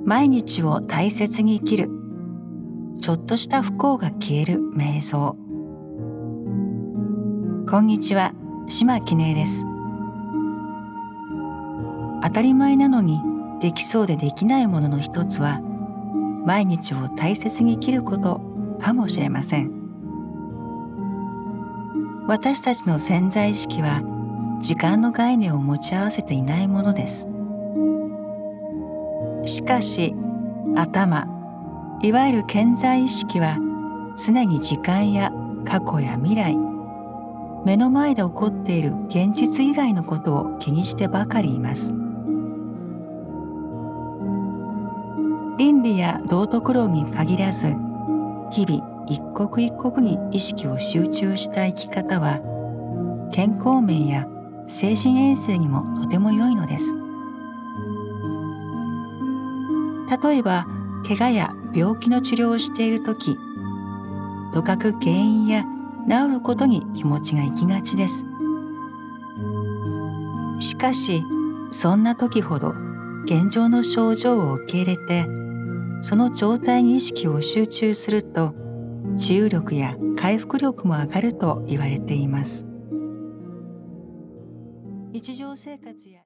毎日を大切に生きる。ちょっとした不幸が消える瞑想。こんにちは、島きねです。当たり前なのにできそうでできないものの一つは、毎日を大切に生きることかもしれません。私たちの潜在意識は時間の概念を持ち合わせていないものです。しかし頭、いわゆる顕在意識は常に時間や過去や未来、目の前で起こっている現実以外のことを気にしてばかりいます。倫理や道徳論に限らず、日々一刻一刻に意識を集中した生き方は、健康面や精神衛生にもとても良いのです。例えば、怪我や病気の治療をしているとき、とかく原因や治ることに気持ちが行きがちです。しかし、そんな時ほど現状の症状を受け入れて、その状態に意識を集中すると、治癒力や回復力も上がると言われています。日常生活や